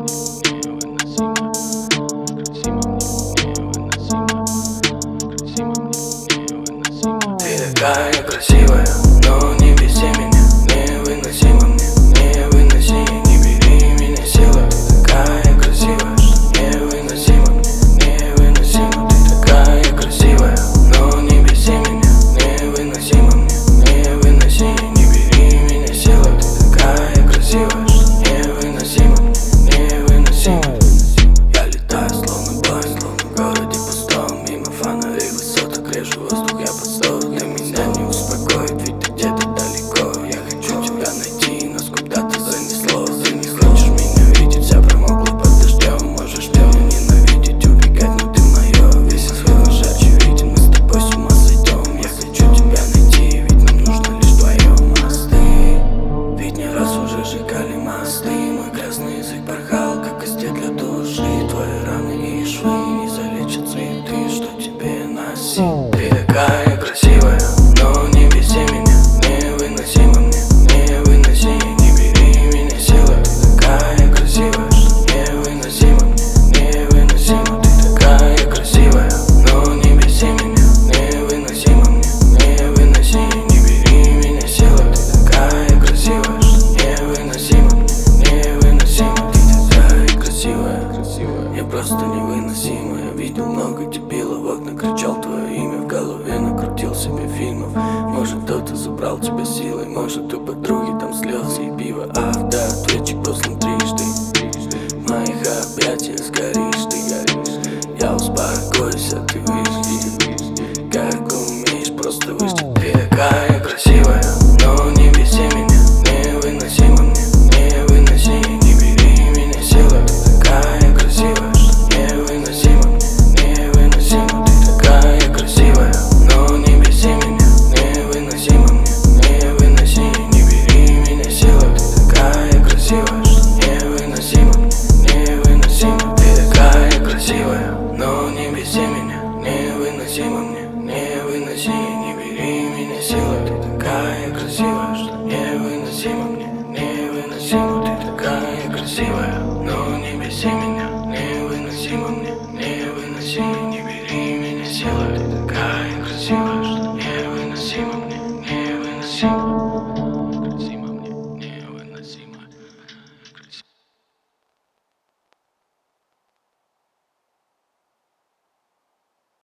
Ты такая красивая, но не беси меня, невыносимо мне, невыноси, не бери меня силой. Ты такая красивая, что невыносимо мне, невыносимо. Ты такая красивая, но не беси меня, невыносимо мне, невыноси, не бери меня силой. Ты такая красивая, что невыносимо мне, невыносимо. Я летаю словно Боинг, в городе пустом, мимо фонарей высоток, режу воздух, я под стол. Ты меня не успокоит, ведь ты где-то далеко. Я хочу тебя найти, нас куда-то занесло. Ты не хочешь меня видеть, вся промокла под дождем. Можешь меня ненавидеть, убегать, но ты мое. Весь исход наш очевиден, мы с тобой с ума сойдем. Я хочу тебя найти, ведь нам нужно лишь вдвоем. Мосты, ведь не раз уже сжигали мосты. Мой грязный язык порхал, как кости для души. Твои раны и швы не залечат цветы, что тебе носить. Ты такая красивая, но не беси меня, невыносимо мне, невыноси, не бери меня силой. Ты такая красивая, что невыносимо мне, невыносимо. Ты такая красивая, но не беси меня, невыносимо мне, невыноси, не бери меня силой. Ты такая красивая, что невыносимо мне, невыносимо. Ты такая красивая, мне просто невыносимо. Я видел много дебилов, в окна кричал твое имя, в голове накрутил себе фильмов. Может, кто-то забрал тебя силой, может, у подруги там слезы и пиво. Ах да, ответчик послан трижды, в моих объятиях сгоришь, ты горишь. Я успокоюсь, а ты выжди, как умеешь, просто выжди. Ты такая красивая, но не беси меня, невыносимо мне, невыноси, не бери меня силой. Ты такая красивая, что невыносимо мне, невыносимо. Ты такая красивая, но не беси меня, невыносимо мне, невыноси, не бери меня силой. Ты такая красивая, что невыносимо мне, невыносимо. Ты такая красивая, но не беси меня, невыносимо мне, невыноси, не бери меня силой. Ты такая красивая, что невыносимо мне, невыносимо. Ты такая красивая, но не беси меня.